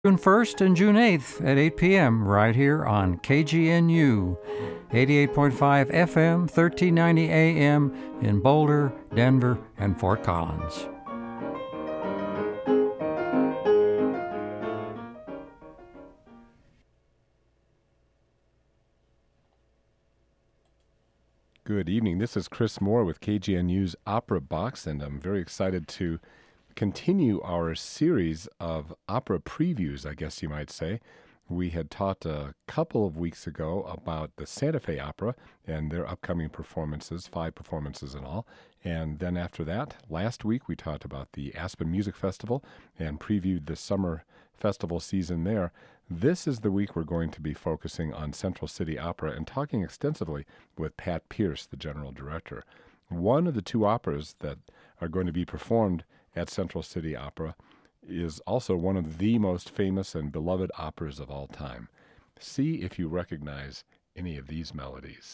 June 1st and June 8th at 8 p.m. right here on KGNU, 88.5 FM, 1390 AM in Boulder, Denver, and Fort Collins. Good evening. This is Chris Moore with KGNU's Opera Box, and I'm very excited to continue our series of opera previews, I guess you might say. We had talked a couple of weeks ago about the Santa Fe Opera and their upcoming performances, 5 performances in all. And then after that, last week, we talked about the Aspen Music Festival and previewed the summer festival season there. This is the week we're going to be focusing on Central City Opera and talking extensively with Pat Pierce, the general director. One of the 2 operas that are going to be performed at Central City Opera is also one of the most famous and beloved operas of all time. See if you recognize any of these melodies.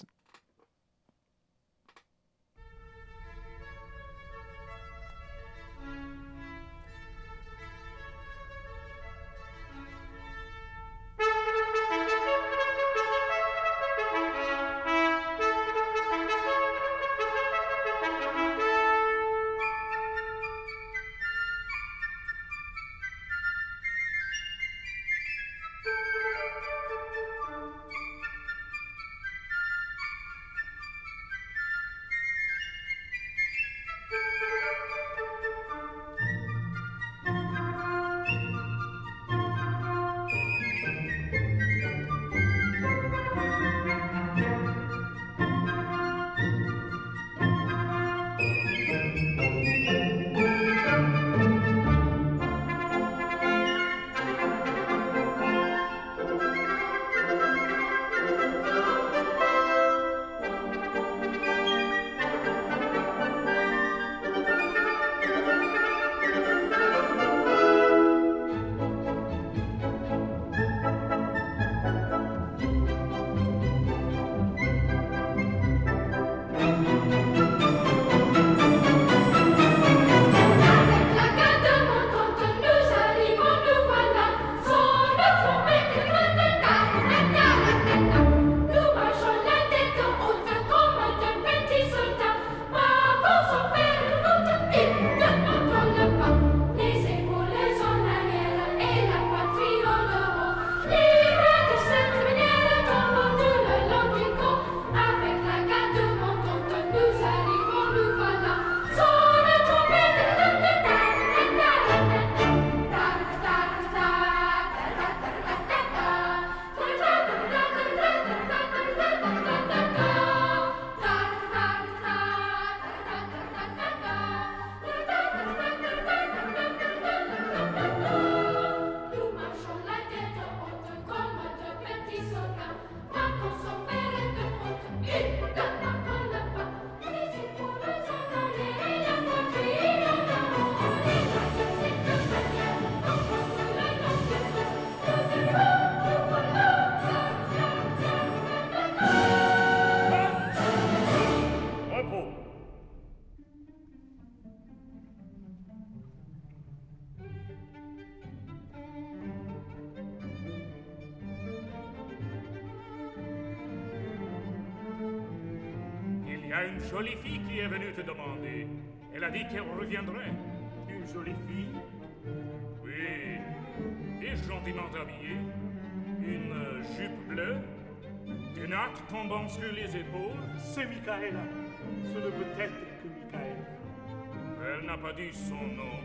Il y a une jolie fille qui est venue te demander. Elle a dit qu'elle reviendrait. Une jolie fille? Oui, et gentiment habillée. Une jupe bleue, des nattes tombant sur les épaules. C'est Michaela. Ce ne peut être que Michaela. Elle n'a pas dit son nom.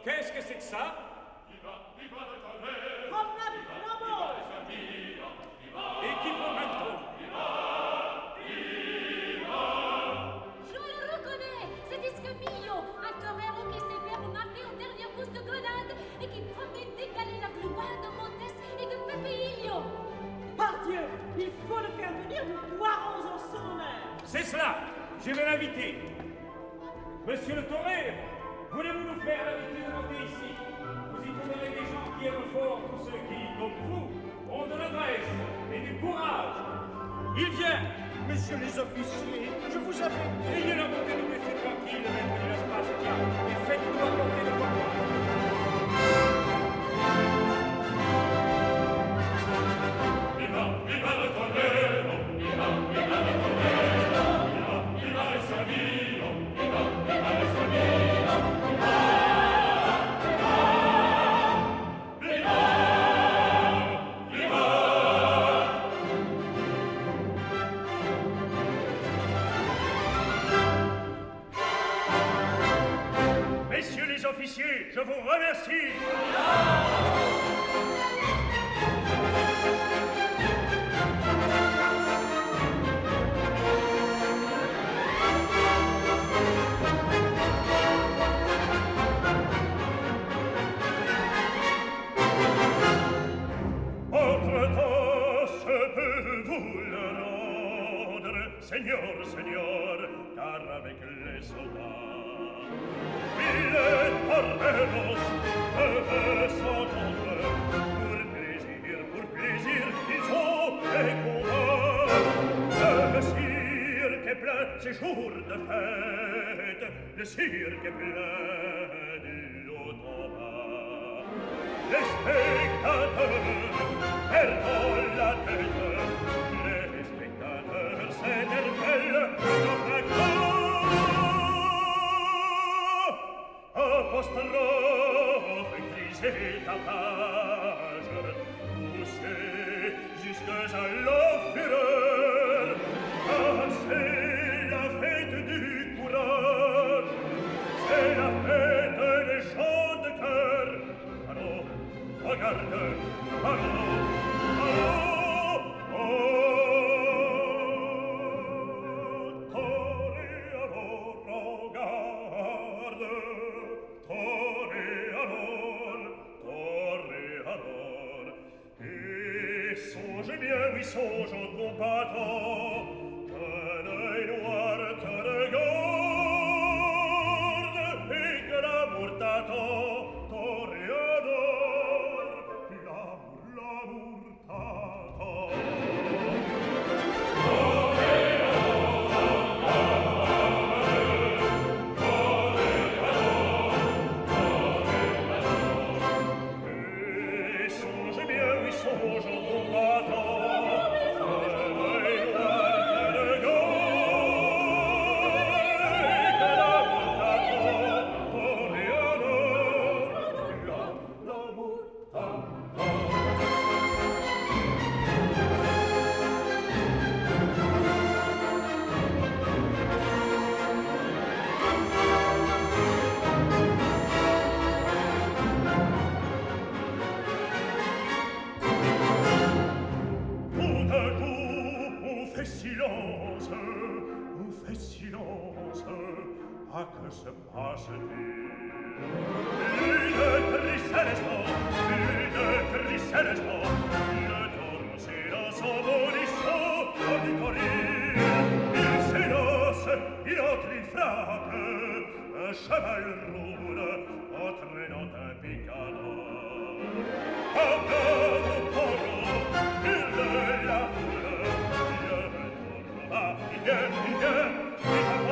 Qu'est-ce que c'est que ça? Promenade flambeau. Équipemento. Je le reconnais, c'est Escamillo, un torero qui s'est fait remarquer aux dernières courses de grenade et qui promet d'égaler la gloire de Montes et de Pepeillo. Par Dieu, il faut le faire venir, nous boirons en son honneur. C'est cela. Je vais l'inviter. Monsieur le torero, voulez-vous nous faire l'inviter de monter ici? Vous y trouverez des gens qui aiment fort tous ceux qui, comme vous, ont de l'adresse et du courage. Il vient. Messieurs les officiers, je vous avais dit. Ayez la bonté de nous laisser tranquille, maître de l'espace diable, et faites-nous apporter le pourquoi. Viva, viva le torero, viva, viva le torero, viva, viva el Sabino, viva, viva el Sabino, viva, viva, viva, viva. Messieurs les officiers, je vous remercie. Entre-temps, je peux vous le rendre, Seigneur, Seigneur, car avec les soldats, mille toreros peuvent s'entendre. Pour plaisir, ils ont des combats. Le cirque est plein, c'est jour de fête, le cirque est plein du haut en bas. Les spectateurs perdent la tête, les spectateurs s'éterpellent sur la corde. Apostrophe, crise et tapage, poussez jusqu'à la fureur, car c'est la fête du courage, c'est la fête des chants de cœur. Allons, regarde, allons, allons, oh, toréador, regarde, toréador, toréador, et songe bien, oui, songe au combattant, qu'un œil noir te regarde, et que l'amour t'attend, toréador, l'amour t'attend. Et songe bien, oui, songe au combattant, qu'un œil noir te regarde, et que l'amour t'attend, toréador, l'amour t'attend. Tout à coup, on fait silence, ah, que se passe-t-il? Une tristesse, le taureau s'élance en bondissant du toril. Il s'élance, il entre, il frappe, un cheval roule, entraînant un picador. Un blanc au taureau, il de la foule, le taureau va, il vient, il tape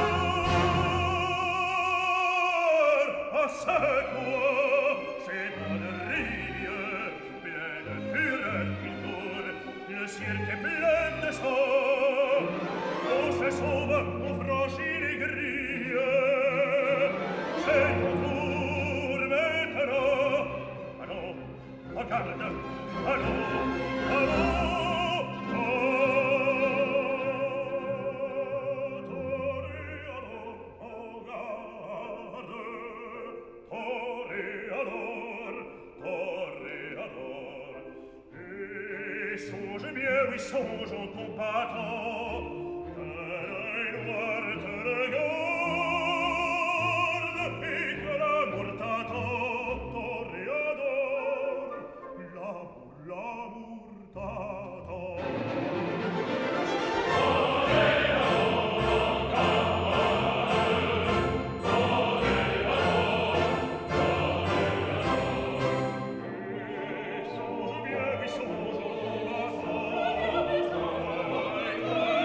encore. À ce quoi, c'est bonnerie, plein de fureur, il court, le cirque est plein de sang. On se sauve, on franchit les grilles, c'est ton tour maintenant. Allons, regarde, allons, allons, toréador, regarde, songe en ton battant, qu'un œil noir te regarde, et que l'amour t'attend, toréador, l'amour t'attend. Songe bien, oui, songe en ton battant,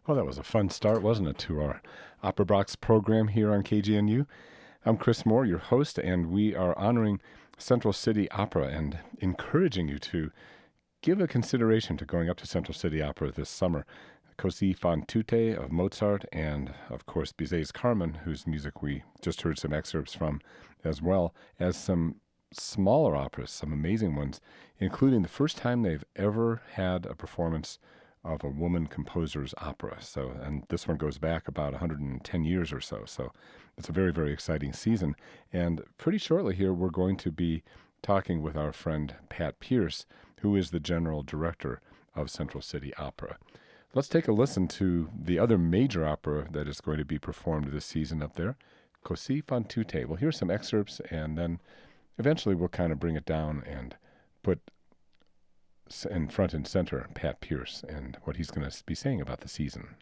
Well, that was a fun start, wasn't it, to our Opera Box program here on KGNU? I'm Chris Moore, your host, and we are honoring Central City Opera and encouraging you to give a consideration to going up to Central City Opera this summer. Così fan tutte of Mozart and, of course, Bizet's Carmen, whose music we just heard some excerpts from, as well as some smaller operas, some amazing ones, including the first time they've ever had a performance of a woman composer's opera. So, and this one goes back about 110 years or so. So it's a very, very exciting season. And pretty shortly here, we're going to be talking with our friend Pat Pierce, who is the general director of Central City Opera. Let's take a listen to the other major opera that is going to be performed this season up there, Così fan tutte. We'll hear some excerpts, and then eventually we'll kind of bring it down and put in front and center Pat Pierce and what he's going to be saying about the season.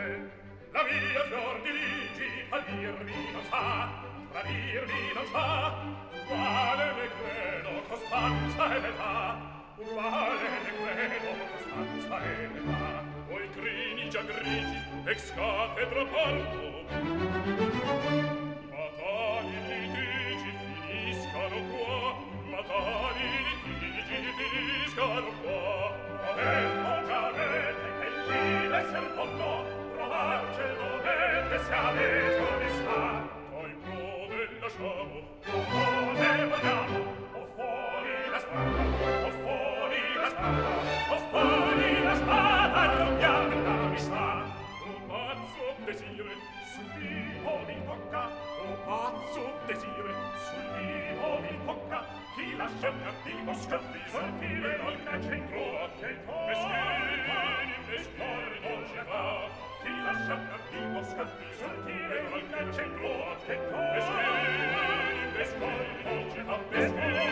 morte. La mia fior di ligi parirmi non sa, tradirmi non sa, quale ne credo costanza e metà, quale ne credo costanza e metà. Voi grini già grigi, ex cathedra parto, ma tali litigi finiscano qua, ma tali litigi finiscano qua. Avendo già avete che il fine esser poco, provarci dovete se avete onestà. Poi prove lasciamo, o prove vogliamo, o fuori la spada, o fuori la spada, o fuori la spada, rompiamo l'amistà. O pazzo desire, sul vivo mi tocca, o pazzo desire, sul vivo mi tocca, chi lascia il cattivo scatti sortire non caccia in croa, che meschini, meschini non ci fa. Chi lascia il cattivo scatti sortire non caccia in croa, che meschini, meschini non ci fa. Meschini,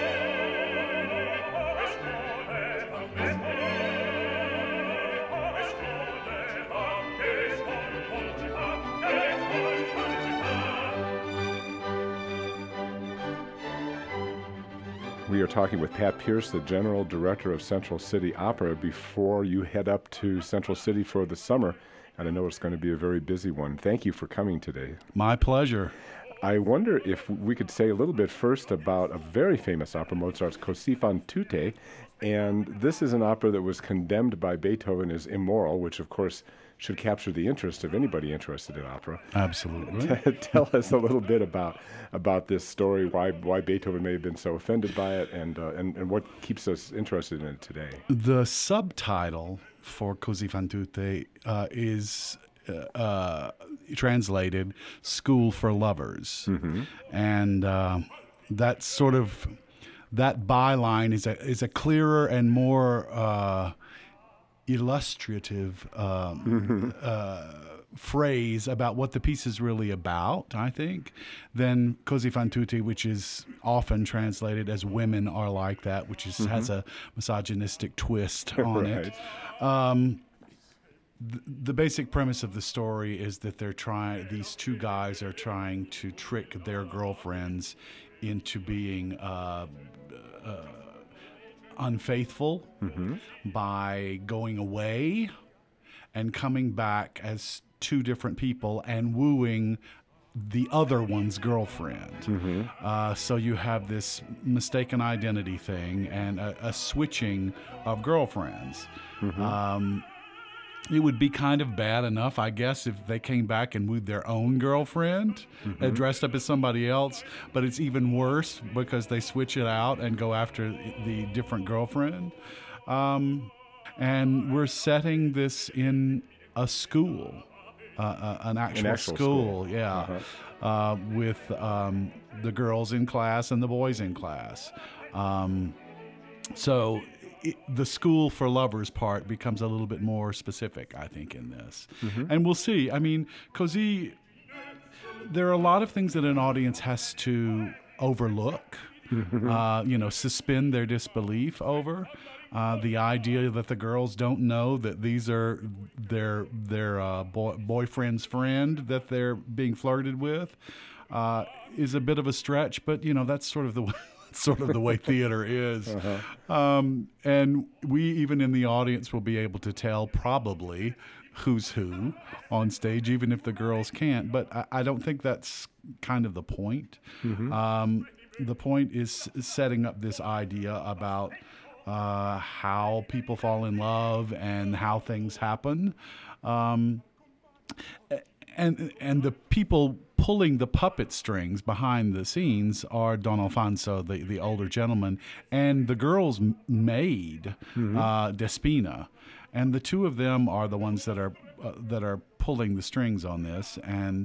We are talking with Pat Pierce, the General Director of Central City Opera, before you head up to Central City for the summer. And I know it's going to be a very busy one. Thank you for coming today. My pleasure. I wonder if we could say a little bit first about a very famous opera, Mozart's Così fan tutte. And this is an opera that was condemned by Beethoven as immoral, which of course should capture the interest of anybody interested in opera. Absolutely. Tell us a little bit about this story, why Beethoven may have been so offended by it, and what keeps us interested in it today. The subtitle for Così fan tutte is translated "School for Lovers," and that's sort of that byline is a clearer and more illustrative phrase about what the piece is really about, I think, than Così fan tutte, which is often translated as "Women Are Like That," which has a misogynistic twist on it. The basic premise of the story is that these two guys are trying to trick their girlfriends into being unfaithful by going away and coming back as two different people and wooing the other one's girlfriend. So you have this mistaken identity thing and a switching of girlfriends. It would be kind of bad enough, I guess, if they came back and wooed their own girlfriend, dressed up as somebody else. But it's even worse because they switch it out and go after the different girlfriend. And we're setting this in a school, an actual school. Yeah, with the girls in class and the boys in class. So the school for lovers part becomes a little bit more specific, I think, in this. And we'll see. I mean, Così, there are a lot of things that an audience has to overlook, suspend their disbelief over. The idea that the girls don't know that these are their boyfriend's friend that they're being flirted with is a bit of a stretch, but, that's sort of the way theater is. And we, even in the audience, will be able to tell probably who's who on stage, even if the girls can't. But I don't think that's kind of the point. The point is setting up this idea about how people fall in love and how things happen. And the people pulling the puppet strings behind the scenes are Don Alfonso, the older gentleman, and the girl's maid, Despina, and the two of them are the ones that are pulling the strings on this. And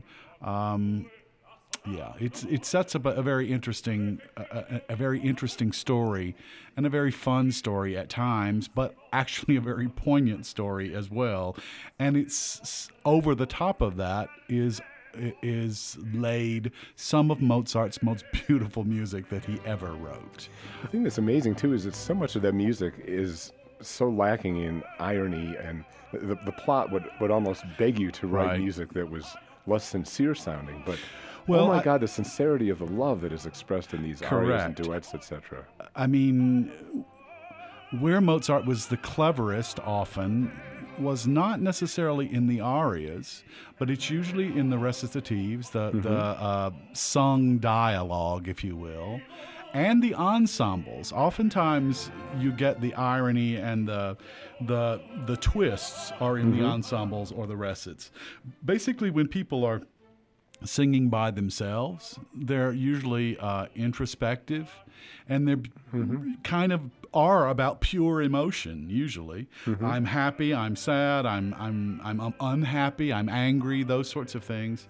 it sets up a very interesting story, and a very fun story at times, but actually a very poignant story as well. And it's over the top of that is laid some of Mozart's most beautiful music that he ever wrote. The thing that's amazing too is that so much of that music is so lacking in irony, and the plot would almost beg you to write Right. music that was less sincere sounding. But Well, oh my God, the sincerity of the love that is expressed in these arias and Correct. duets, etc. I mean, where Mozart was the cleverest often was not necessarily in the arias, but it's usually in the recitatives, the sung dialogue, if you will, and the ensembles. Oftentimes, you get the irony and the twists are in the ensembles or the recits. Basically, when people are singing by themselves, they're usually introspective, and they're kind of are about pure emotion. Usually, I'm happy, I'm sad, I'm unhappy, I'm angry, those sorts of things.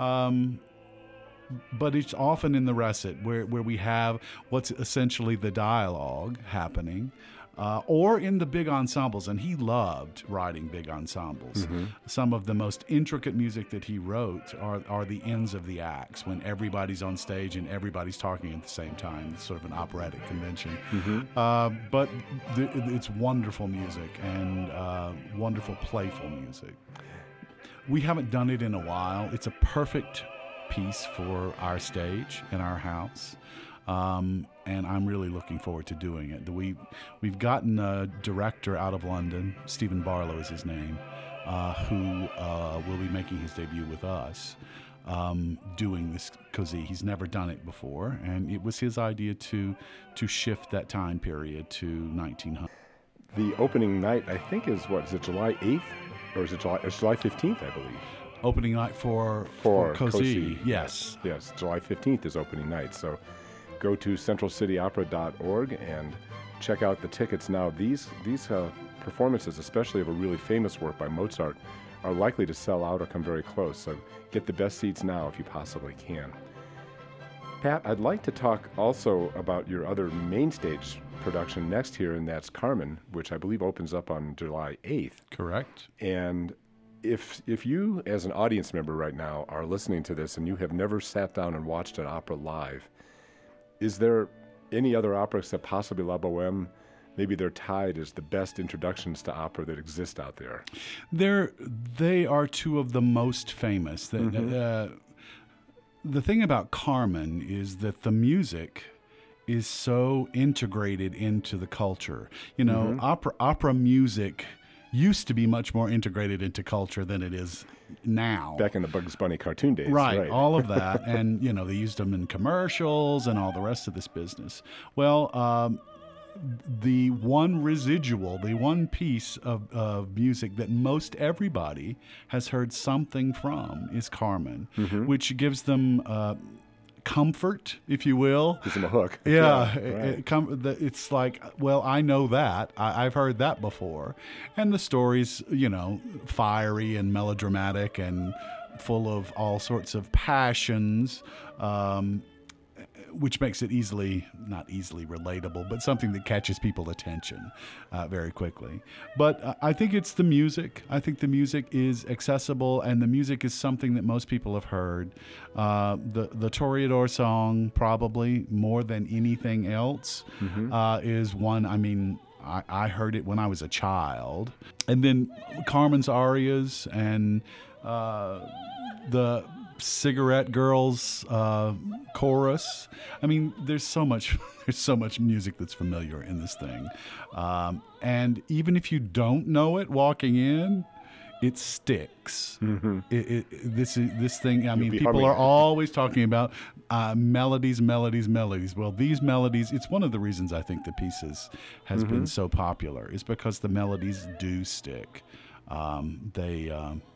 But it's often in the recit where we have what's essentially the dialogue happening. Or in the big ensembles, and he loved writing big ensembles. Some of the most intricate music that he wrote are the ends of the acts, when everybody's on stage and everybody's talking at the same time. It's sort of an operatic convention. But it's wonderful music and wonderful playful music. We haven't done it in a while. It's a perfect piece for our stage in our house. And I'm really looking forward to doing it. We've gotten a director out of London, Stephen Barlow is his name, who will be making his debut with us, doing this Così. He's never done it before, and it was his idea to shift that time period to 1900. The opening night, I think, is it July 8th? Or is it July? It's July 15th, I believe. Opening night for Così, yes. Yes, July 15th is opening night. So go to centralcityopera.org and check out the tickets now. These performances, especially of a really famous work by Mozart, are likely to sell out or come very close. So get the best seats now if you possibly can. Pat, I'd like to talk also about your other main stage production next here, and that's Carmen, which I believe opens up on July 8th. Correct. And if you, as an audience member right now, are listening to this and you have never sat down and watched an opera live, is there any other opera except possibly La Bohème? Maybe they're tied as the best introductions to opera that exist out there. They are two of the most famous. The thing about Carmen is that the music is so integrated into the culture. You know, opera music used to be much more integrated into culture than it is now. Back in the Bugs Bunny cartoon days. Right, all of that. And, you know, they used them in commercials and all the rest of this business. Well, the one residual, the one piece of music that most everybody has heard something from is Carmen, which gives them comfort, if you will. Gives them a hook. Yeah, right. It's like, well, I know that. I've heard that before. And the story's, you know, fiery and melodramatic and full of all sorts of passions, which makes it not easily relatable, but something that catches people's attention very quickly. But I think it's the music. I think the music is accessible, and the music is something that most people have heard. The Toreador song, probably more than anything else, is one. I mean, I heard it when I was a child. And then Carmen's arias and the Cigarette Girls chorus. I mean, there's so much music that's familiar in this thing, and even if you don't know it walking in, it sticks. This thing. I mean, people are always talking about melodies. Well, these melodies. It's one of the reasons I think the piece has been so popular, is because the melodies do stick. They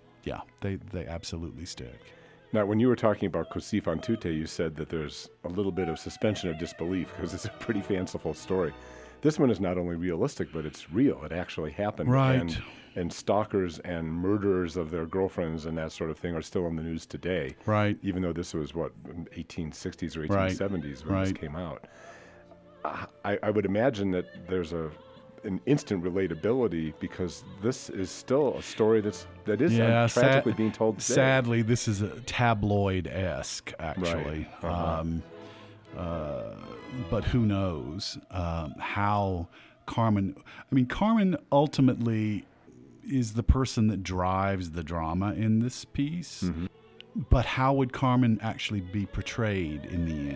absolutely stick. Now, when you were talking about Così fan tutte, you said that there's a little bit of suspension of disbelief because it's a pretty fanciful story. This one is not only realistic, but it's real. It actually happened. Right. And stalkers and murderers of their girlfriends and that sort of thing are still in the news today. Right. Even though this was, 1860s or 1870s when this came out. I would imagine that there's an instant relatability, because this is still a story that is tragically being told today. Sadly, this is a tabloid-esque, actually. Right. But who knows how Carmen, I mean, Carmen ultimately is the person that drives the drama in this piece. Mm-hmm. But how would Carmen actually be portrayed in the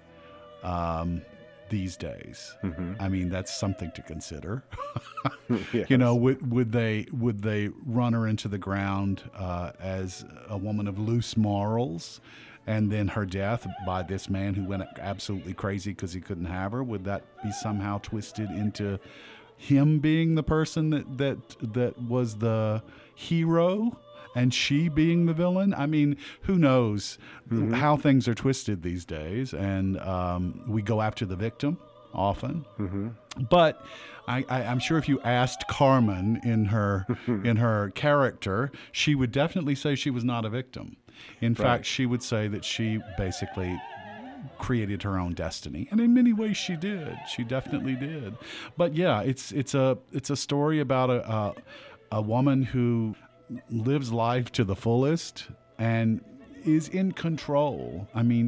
end these days? Mm-hmm. I mean, that's something to consider. Yes. You know, would they run her into the ground as a woman of loose morals, and then her death by this man who went absolutely crazy because he couldn't have her? Would that be somehow twisted into him being the person that was the hero and she being the villain? I mean, who knows how things are twisted these days, and we go after the victim often. Mm-hmm. But I'm sure if you asked Carmen in her character, she would definitely say she was not a victim. In fact, she would say that she basically created her own destiny, and in many ways she did. She definitely did. But yeah, it's a story about a woman who lives life to the fullest and is in control. I mean,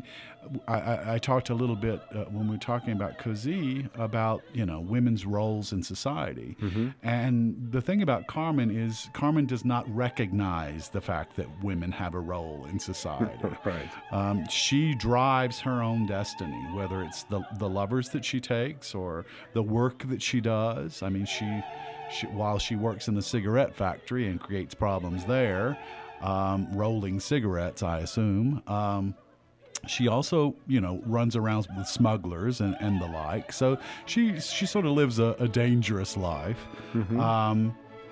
I talked a little bit when we were talking about Così about, you know, women's roles in society. Mm-hmm. And the thing about Carmen is Carmen does not recognize the fact that women have a role in society. Right. She drives her own destiny, whether it's the lovers that she takes or the work that she does. I mean, she while she works in the cigarette factory and creates problems there, rolling cigarettes, I assume, she also, you know, runs around with smugglers and the like. So she sort of lives a dangerous life. Mm-hmm.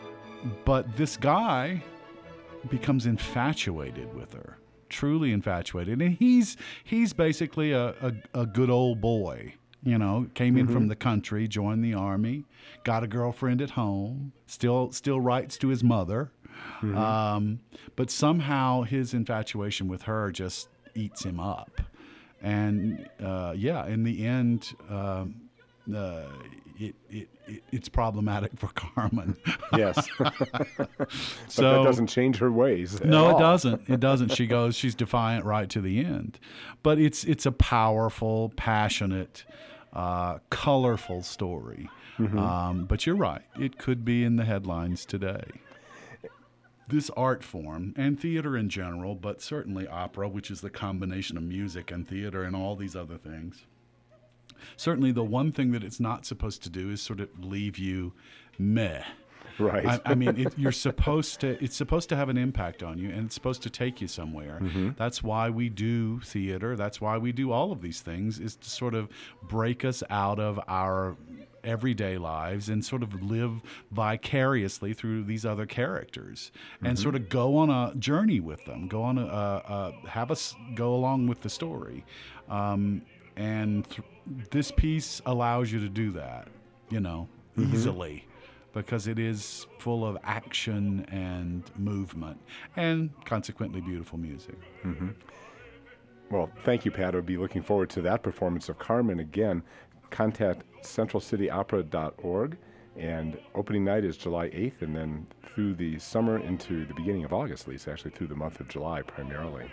But this guy becomes infatuated with her, truly infatuated. And he's basically a good old boy. You know, came in from the country, joined the army, got a girlfriend at home, still writes to his mother. Mm-hmm. But somehow his infatuation with her just eats him up. And in the end, it's problematic for Carmen. Yes. But that doesn't change her ways. No, it doesn't. It doesn't. She's defiant right to the end. But it's a powerful, passionate, colorful story. Mm-hmm. But you're right. It could be in the headlines today. This art form, and theater in general, but certainly opera, which is the combination of music and theater and all these other things, certainly the one thing that it's not supposed to do is sort of leave you meh. Right. I mean, it's supposed to have an impact on you, and it's supposed to take you somewhere. Mm-hmm. That's why we do theater. That's why we do all of these things, is to sort of break us out of our everyday lives and sort of live vicariously through these other characters, and sort of go on a journey with them, go on have us go along with the story. This piece allows you to do that, you know, easily, because it is full of action and movement and consequently beautiful music. Mm-hmm. Well, thank you, Pat. I'll be looking forward to that performance of Carmen again. Contact centralcityopera.org, and opening night is July 8th, and then through the summer into the beginning of August, at least, actually through the month of July primarily.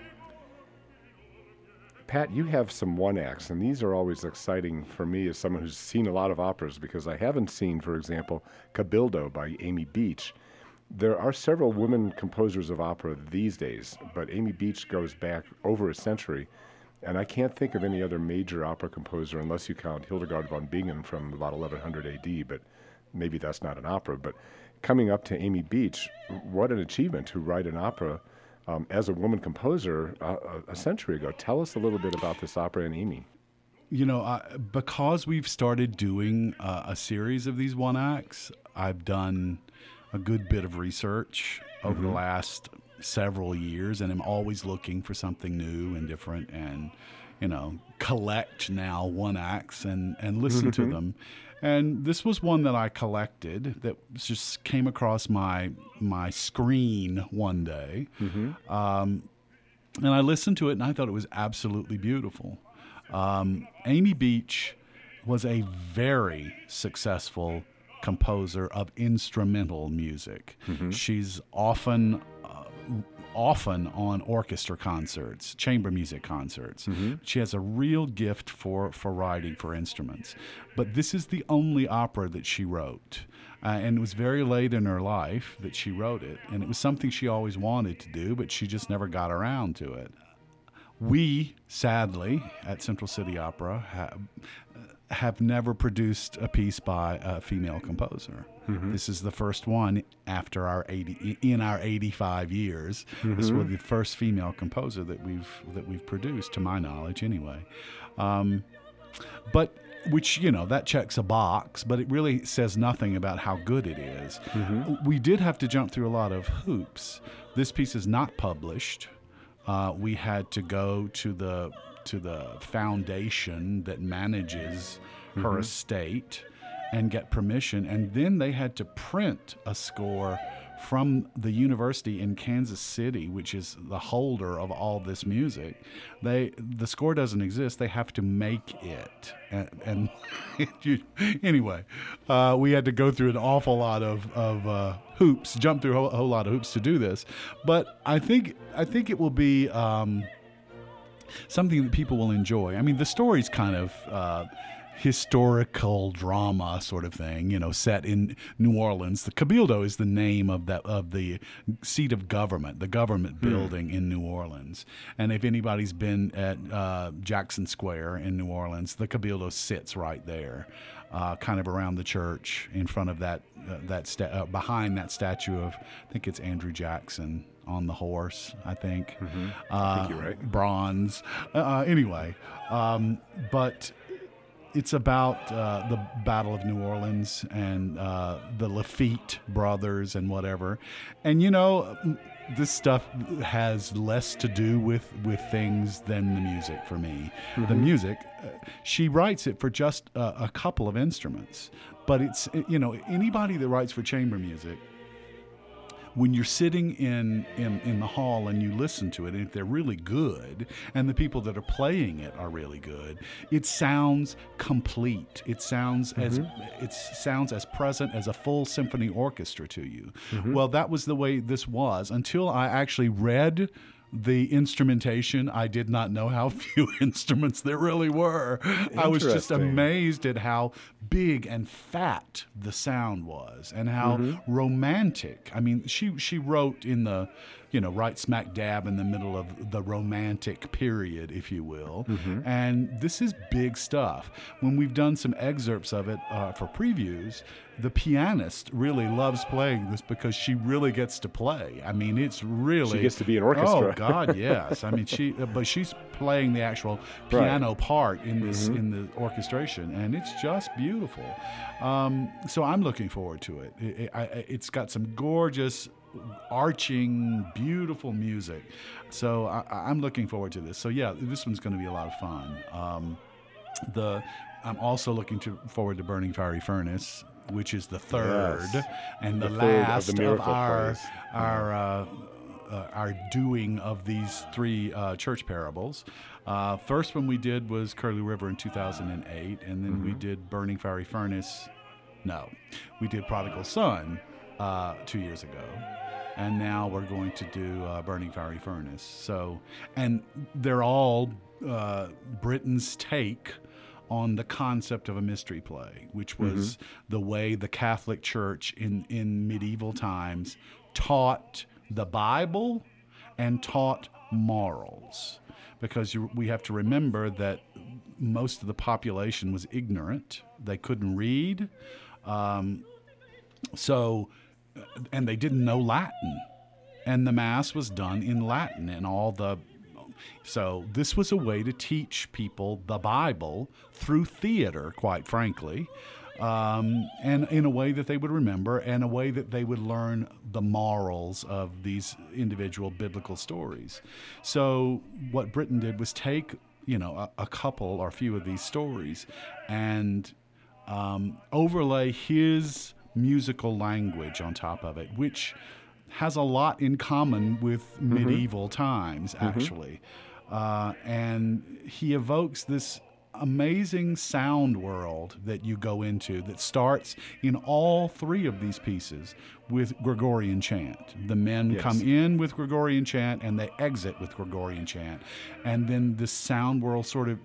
Pat, you have some one-acts, and these are always exciting for me as someone who's seen a lot of operas, because I haven't seen, for example, Cabildo by Amy Beach. There are several women composers of opera these days, but Amy Beach goes back over a century. And I can't think of any other major opera composer, unless you count Hildegard von Bingen from about 1100 AD, but maybe that's not an opera. But coming up to Amy Beach, what an achievement to write an opera as a woman composer a century ago. Tell us a little bit about this opera and Amy. You know, because we've started doing a series of these one-acts, I've done a good bit of research over the last several years, and I'm always looking for something new and different, and, you know, collect now one-acts and listen to them. And this was one that I collected that just came across my screen one day. And I listened to it, and I thought it was absolutely beautiful. Amy Beach was a very successful composer of instrumental music. She's often often on orchestra concerts, chamber music concerts. She has a real gift for writing for instruments. But this is the only opera that she wrote. And it was very late in her life that she wrote it. And it was something she always wanted to do, but she just never got around to it. We, sadly, at Central City Opera, have never produced a piece by a female composer. This is the first one after our 85 years. This was the first female composer that we've produced, to my knowledge, anyway. But which, that checks a box, but it really says nothing about how good it is. We did have to jump through a lot of hoops. This piece is not published. We had to go to the foundation that manages her estate and get permission, and then they had to print a score from the university in Kansas City, which is the holder of all this music. The score doesn't exist. They have to make it. And anyway, we had to go through an awful lot of hoops, jump through a whole lot of hoops to do this. But I think it will be something that people will enjoy. I mean, the story's kind of historical drama sort of thing, set in New Orleans. The Cabildo is the name of the seat of government, the government building in New Orleans. And if anybody's been at Jackson Square in New Orleans, the Cabildo sits right there, kind of around the church, in front of behind that statue of, I think it's Andrew Jackson on the horse, I think. I think you're right. Bronze. Anyway, but it's about the Battle of New Orleans and the Lafitte brothers and whatever. And, this stuff has less to do with things than the music for me. The music, she writes it for just a couple of instruments. But it's, anybody that writes for chamber music, when you're sitting in the hall and you listen to it, and if they're really good, and the people that are playing it are really good, it sounds complete. It sounds as present as a full symphony orchestra to you. Well, that was the way this was until I actually read the instrumentation. I did not know how few instruments there really were. I was just amazed at how big and fat the sound was, and how romantic. I mean, she wrote in the, right smack dab in the middle of the romantic period, if you will. And this is big stuff. When we've done some excerpts of it for previews, the pianist really loves playing this because she really gets to play. I mean, it's really... She gets to be an orchestra. Oh, God, yes. I mean, but she's playing the actual piano part in this in the orchestration, and it's just beautiful. So I'm looking forward to it. It's got some gorgeous, arching, beautiful music. So I'm looking forward to this. So, yeah, this one's going to be a lot of fun. I'm also looking forward to Burning Fiery Furnace, which is the third and the last of our doing of these three church parables. First one we did was Curly River in 2008, and then we did Burning Fiery Furnace. No, we did Prodigal Son 2 years ago. And now we're going to do Burning Fiery Furnace. So, and they're all Britain's take on the concept of a mystery play, which was the way the Catholic Church in medieval times taught the Bible and taught morals. Because we have to remember that most of the population was ignorant. They couldn't read. And they didn't know Latin. And the Mass was done in Latin, and so this was a way to teach people the Bible through theater, quite frankly, and in a way that they would remember, and a way that they would learn the morals of these individual biblical stories. So what Britten did was take, a couple or a few of these stories and overlay his musical language on top of it, which has a lot in common with medieval times, actually. And he evokes this amazing sound world that you go into that starts in all three of these pieces with Gregorian chant. The men come in with Gregorian chant and they exit with Gregorian chant, and then the sound world sort of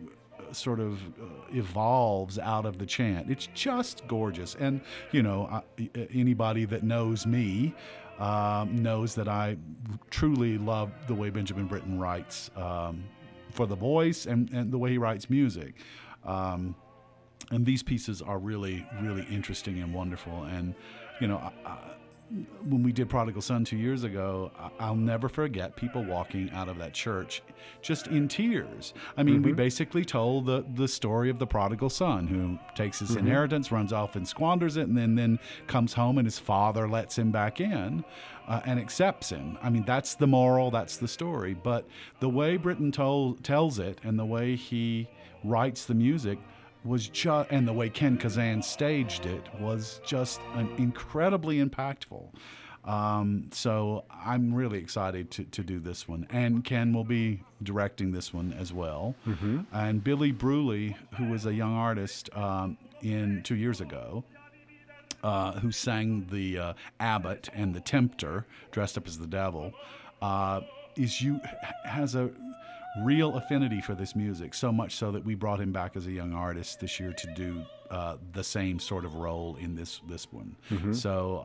evolves out of the chant. It's just gorgeous. And anybody that knows me knows that I truly love the way Benjamin Britten writes for the voice and the way he writes music. And these pieces are really, really interesting and wonderful. And, when we did Prodigal Son 2 years ago, I'll never forget people walking out of that church just in tears. I mean, we basically told the story of the prodigal son who takes his inheritance, runs off and squanders it, and then comes home and his father lets him back in and accepts him. I mean, that's the moral, that's the story. But the way Britten tells it and the way he writes the music was just, and the way Ken Kazan staged it was just incredibly impactful. So I'm really excited to do this one. And Ken will be directing this one as well. And Billy Bruley, who was a young artist 2 years ago, who sang the Abbot and the Tempter, dressed up as the devil, has a real affinity for this music, so much so that we brought him back as a young artist this year to do the same sort of role in this one. So,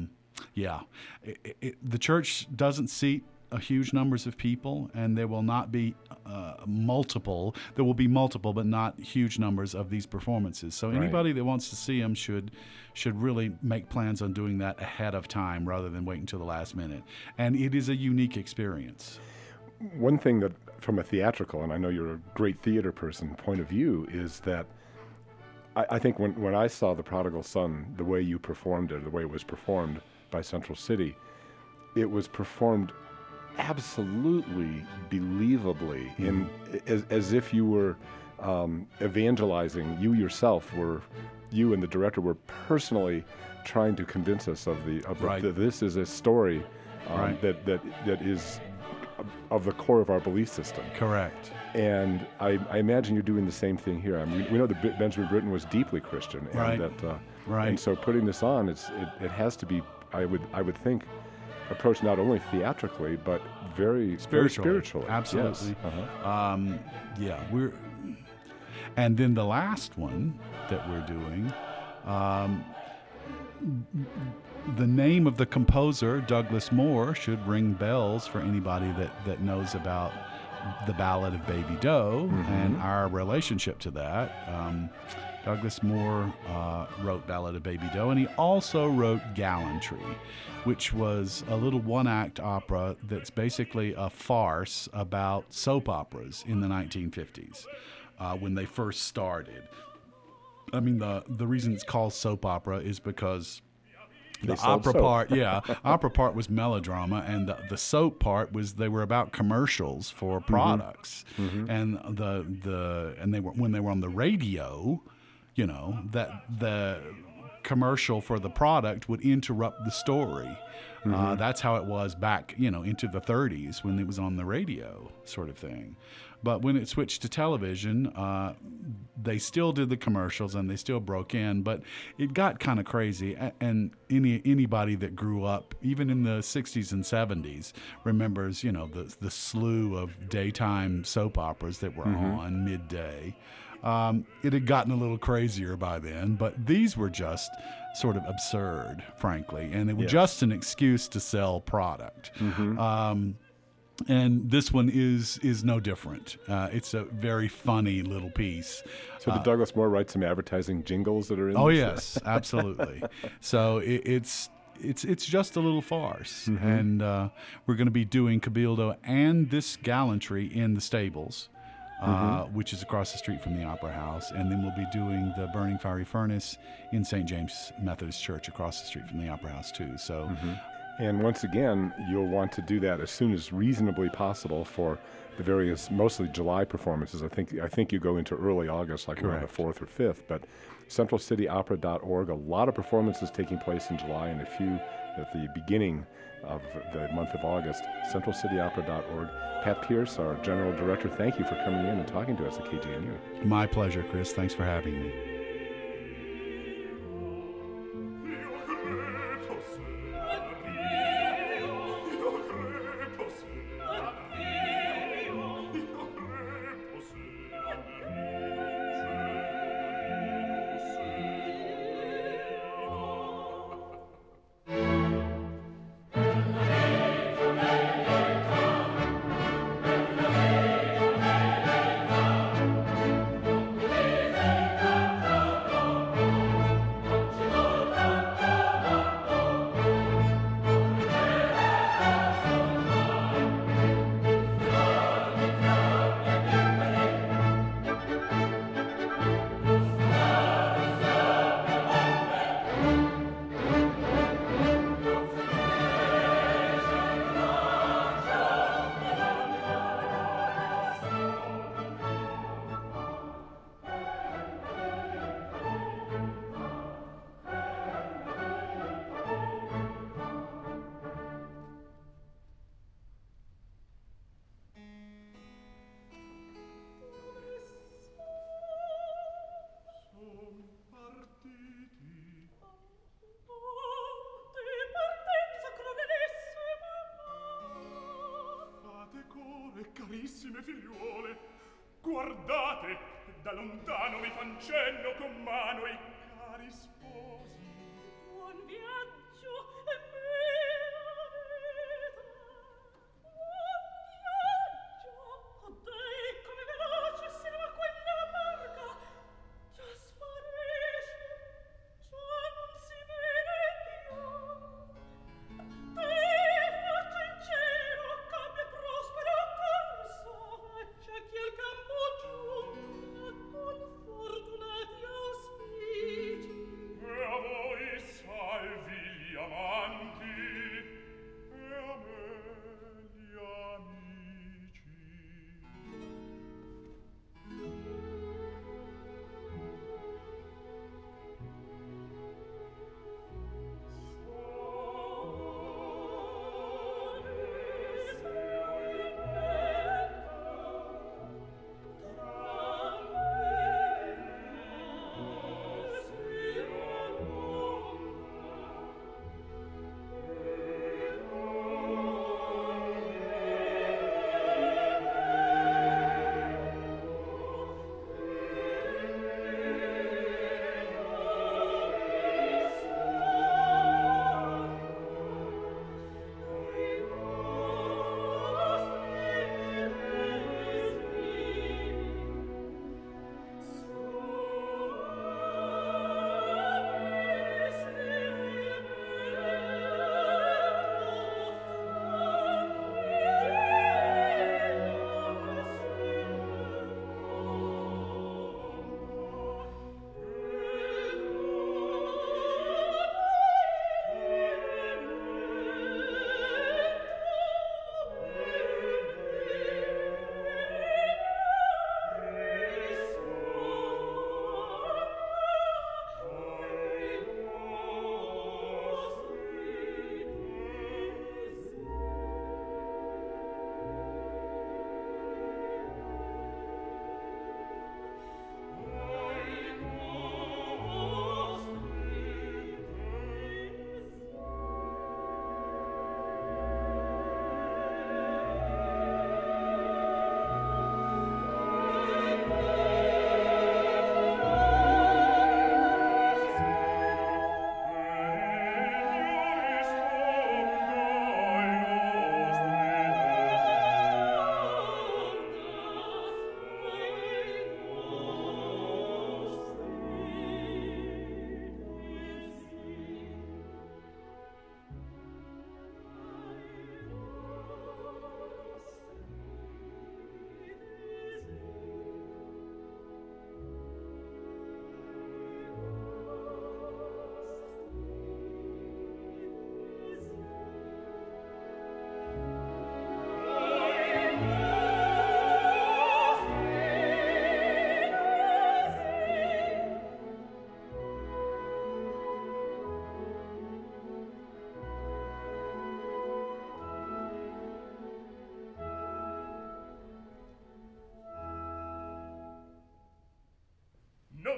the church doesn't seat a huge numbers of people, and there will not be multiple. There will be multiple, but not huge numbers of these performances. So anybody that wants to see them should really make plans on doing that ahead of time rather than wait until the last minute. And it is a unique experience. One thing that, from a theatrical, and I know you're a great theater person, point of view, is that I think when I saw The Prodigal Son, the way you performed it, the way it was performed by Central City, it was performed absolutely believably, as if you were evangelizing. You yourself you and the director were personally trying to convince us that this is a story that is of the core of our belief system. Correct. And I imagine you're doing the same thing here. I mean, we know that Benjamin Britten was deeply Christian, and and so putting this on, it has to be, I would think, approached not only theatrically but very spiritually. Absolutely. Yes. And then the last one that we're doing. The name of the composer, Douglas Moore, should ring bells for anybody that knows about the Ballad of Baby Doe and our relationship to that. Douglas Moore wrote Ballad of Baby Doe, and he also wrote Gallantry, which was a little one-act opera that's basically a farce about soap operas in the 1950s when they first started. I mean, the reason it's called soap opera is because the opera part was melodrama, and the soap part was they were about commercials for products, and and they were, when they were on the radio, that the commercial for the product would interrupt the story. That's how it was back, into the 30s when it was on the radio, sort of thing. But when it switched to television, they still did the commercials and they still broke in, but it got kind of crazy. And anybody that grew up, even in the 60s and 70s, remembers, the slew of daytime soap operas that were on midday. It had gotten a little crazier by then, but these were just sort of absurd, frankly, and it was just an excuse to sell product. And this one is no different. It's a very funny little piece. So did Douglas Moore write some advertising jingles that are in this? Oh, yes, absolutely. So it's just a little farce. And we're going to be doing Cabildo and this Gallantry in the Stables, which is across the street from the Opera House. And then we'll be doing the Burning Fiery Furnace in St. James Methodist Church across the street from the Opera House, too. So And once again, you'll want to do that as soon as reasonably possible for the various, mostly July performances. I think you go into early August, like around the 4th or 5th. But centralcityopera.org, a lot of performances taking place in July and a few at the beginning of the month of August. centralcityopera.org. Pat Pierce, our General Director, thank you for coming in and talking to us at KGNU. My pleasure, Chris. Thanks for having me. Carissime figliuole, guardate, da lontano vi fan cenno con mano i cari sposi. Buon viaggio e mia vita, buon viaggio. Oh Dei, come veloce se ne va quella barca, già sparisce, già non si vede più. Dei, faccia in cielo, cambia prospero corso, e c'è chi al campo giunga con fortunati auspici.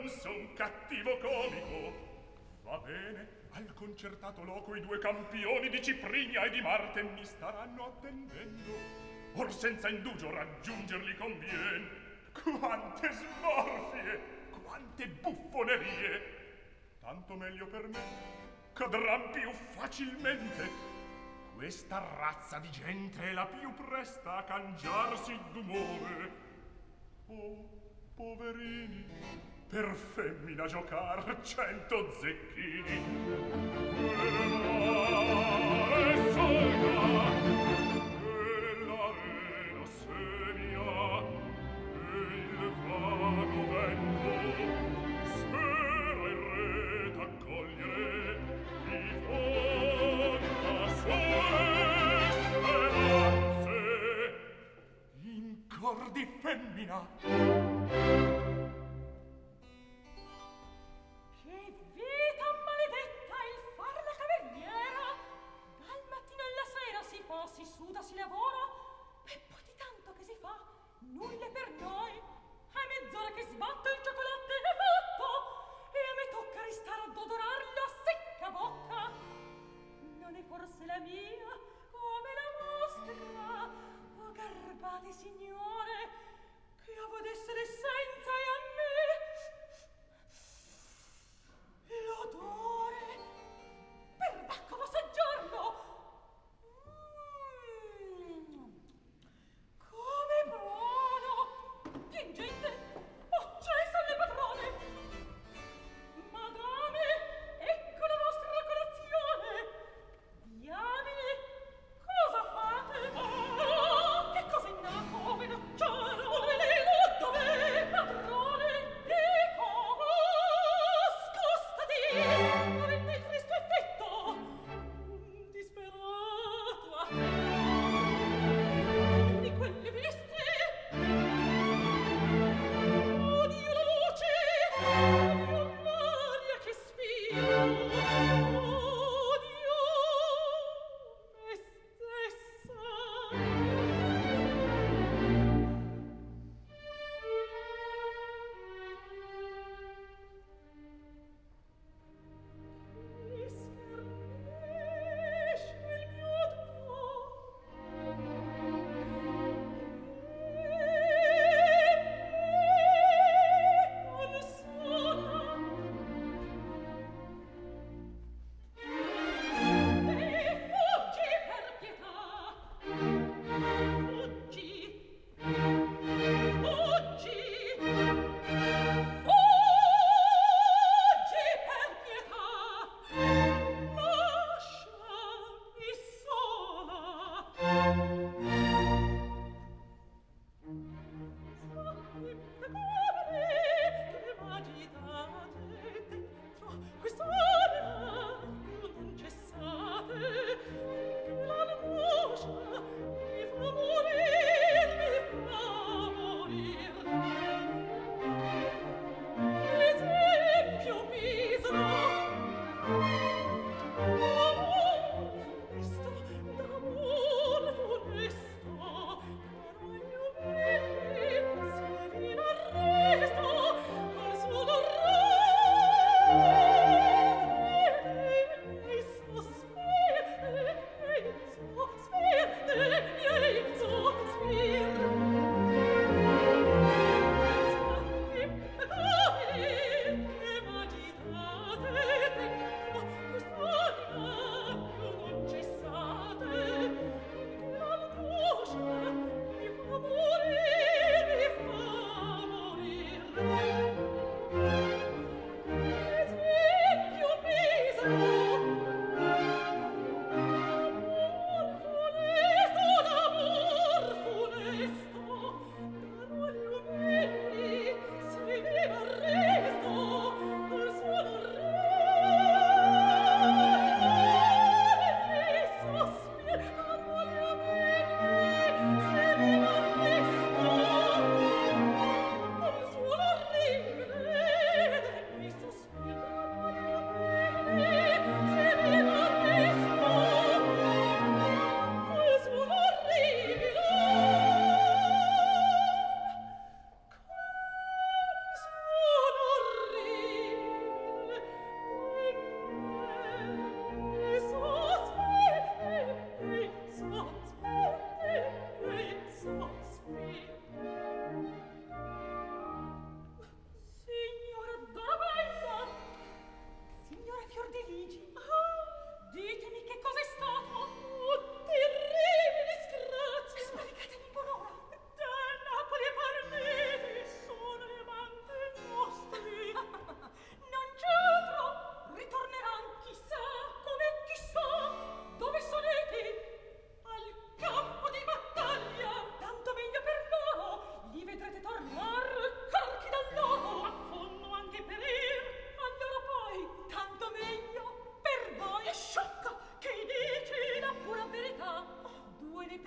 non son cattivo comico. Va bene, al concertato loco i due campioni di Ciprinia e di Marte mi staranno attendendo. Or senza indugio raggiungerli convien. Quante smorfie, quante buffonerie! Tanto meglio per me, cadran più facilmente. Questa razza di gente è la più presta a cangiarsi d'umore. Oh, poverini, per femmina giocar 100 zecchini. E solga, e l'arena semia, e il vago vento spera il re d'accogliere i fonda sue speranze in cor di femmina. Che vita maledetta il far la caverniera! Dal mattino alla sera si fa, si suda, si lavora, e poi di tanto che si fa, nulla per noi. A mezz'ora che sbatte il cioccolatte è fatto, e a me tocca restare ad odorar la secca bocca. Non è forse la mia, come la vostra, o garbati signore, che a voi d'essere senza e a me l'odore per bacco va soggiorno. Come buono! Piangente, accesa alle patrone. Madame, ecco la vostra colazione. Diamine, cosa fate?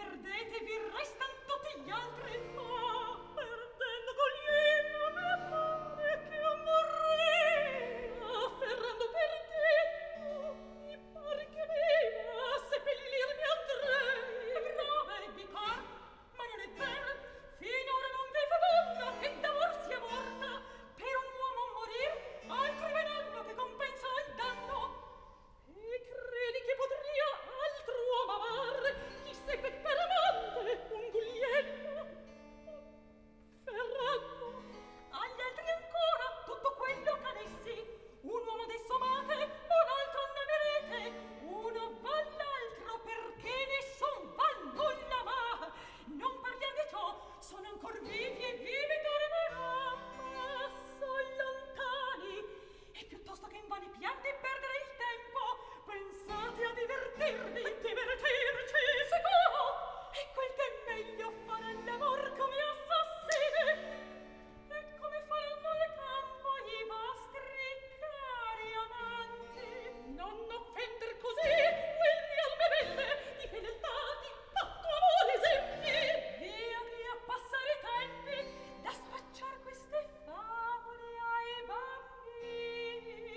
perdetevi, restan tutti gli altri. Ah, perdendo Guglielmo, mi pare che io morrei. Afferrando per te, mi pare che viva, a seppellirmi andrei. Brave, vi par, ma non è vero. Finora non vi fa donna che d'amor sia morta. Per un uomo morir, altri veneno che compensano il danno. E credi che potria altro uomo amar, chi seppe per amante un Guglielmo? Ferrando, agli altri ancora tutto quello canessi. Un uomo adesso amate, un altro ne merete. Uno val l'altro perché nessun val nulla, ma non parliam di ciò, sono ancor vivi e vivi torneranno. Ma son lontani, e piuttosto che in vani pianti perdere il tempo, pensate a divertirvi, divertirci sicuro, e quel che è meglio farà l'amor come assassini, e come faranno al campo i vostri cari amanti. Non offender così quelli alme belle, di fedeltà, di patto amore esempi. Via via passare i tempi, da spacciar queste favole ai bambini.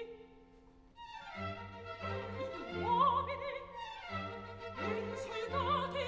I uomini, i soldati.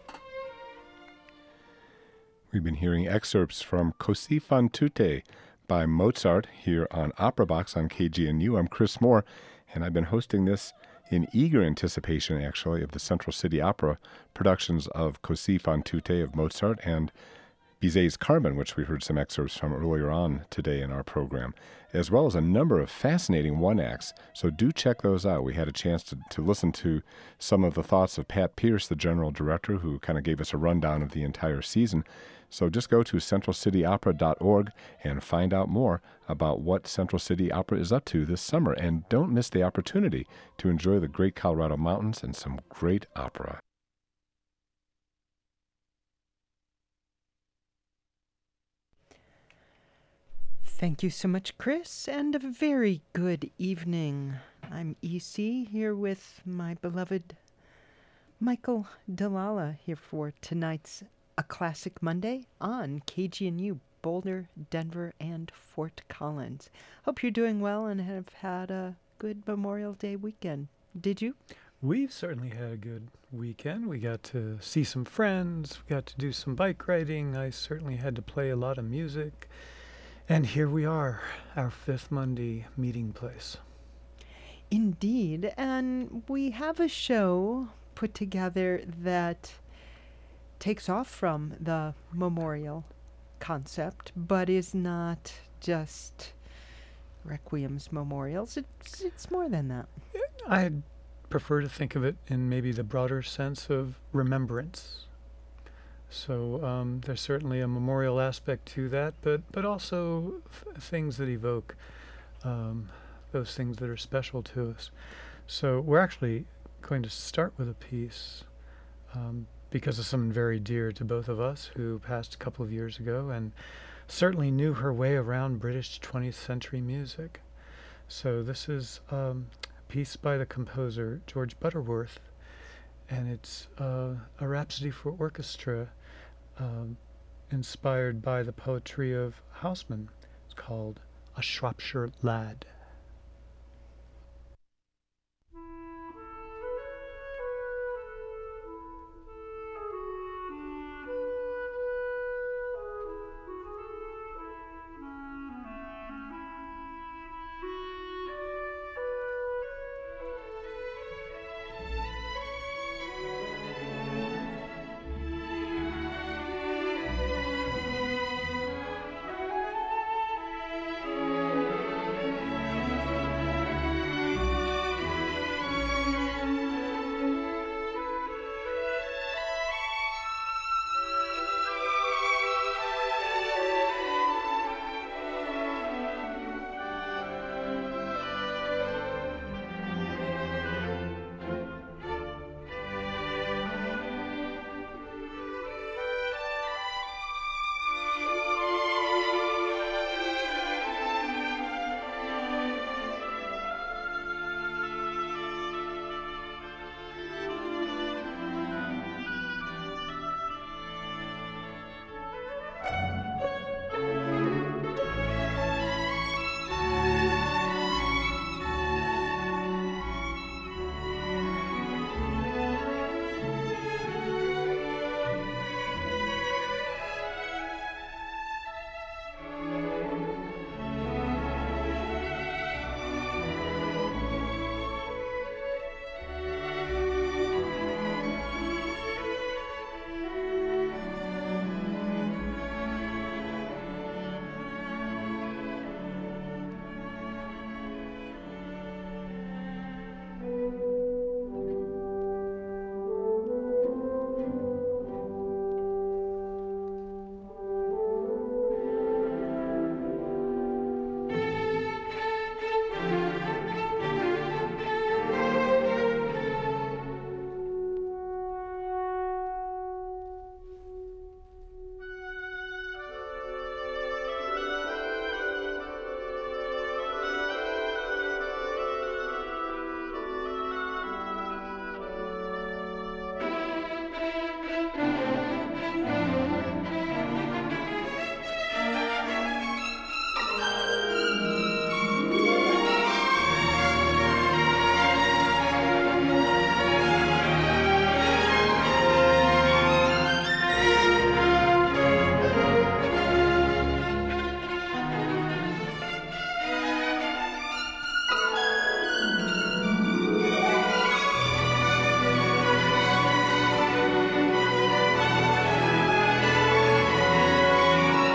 We've been hearing excerpts from Così fan tutte by Mozart here on Opera Box on KGNU. I'm Chris Moore, and I've been hosting this in eager anticipation, actually, of the Central City Opera productions of Così fan tutte of Mozart and Bizet's Carmen, which we heard some excerpts from earlier on today in our program, as well as a number of fascinating one-acts. So do check those out. We had a chance to listen to some of the thoughts of Pat Pierce, the general director, who kind of gave us a rundown of the entire season. So just go to centralcityopera.org and find out more about what Central City Opera is up to this summer. And don't miss the opportunity to enjoy the great Colorado mountains and some great opera. Thank you so much, Chris, and a very good evening. I'm EC here with my beloved Michael Delala here for tonight's A Classic Monday on KGNU, Boulder, Denver, and Fort Collins. Hope you're doing well and have had a good Memorial Day weekend. Did you? We've certainly had a good weekend. We got to see some friends. We got to do some bike riding. I certainly had to play a lot of music. And here we are, our fifth Monday meeting place. Indeed, and we have a show put together that takes off from the memorial concept, but is not just requiems, memorials. It's more than that. I prefer to think of it in maybe the broader sense of remembrance. So there's certainly a memorial aspect to that, but also things that evoke those things that are special to us. So we're actually going to start with a piece because of someone very dear to both of us who passed a couple of years ago and certainly knew her way around British 20th century music. So this is a piece by the composer George Butterworth, and it's a rhapsody for orchestra inspired by the poetry of Houseman. It's called A Shropshire Lad.